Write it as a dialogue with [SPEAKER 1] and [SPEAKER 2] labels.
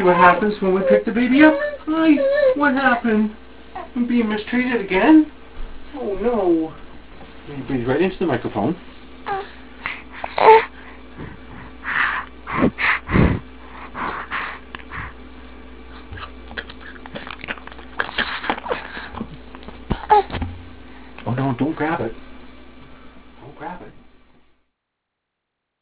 [SPEAKER 1] what happens when we pick the baby up. Hi, what happened? I'm being mistreated again? Oh no. Breathe right into the microphone.